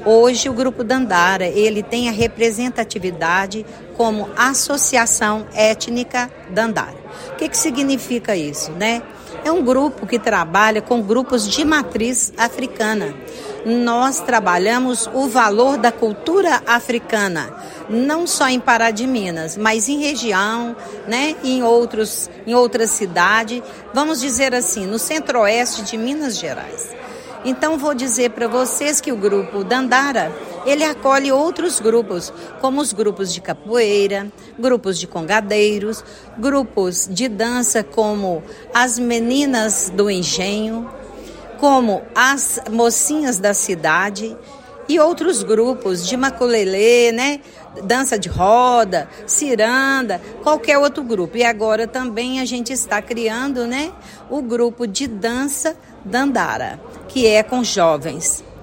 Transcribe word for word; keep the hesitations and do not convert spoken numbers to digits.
Hoje o Grupo Dandara, ele tem a representatividade como Associação Étnica Dandara. O que que significa isso, né? É um grupo que trabalha com grupos de matriz africana. Nós trabalhamos o valor da cultura africana, não só em Pará de Minas, mas em região, né, em, outros, em outras cidades, vamos dizer assim, no centro-oeste de Minas Gerais. Então vou dizer para vocês que o Grupo Dandara, ele acolhe outros grupos, como os grupos de capoeira, grupos de congadeiros, grupos de dança como as meninas do engenho, como as mocinhas da cidade e outros grupos de maculelê, né? Dança de roda, ciranda, qualquer outro grupo. E agora também a gente está criando, né, o grupo de dança Dandara, que é com jovens.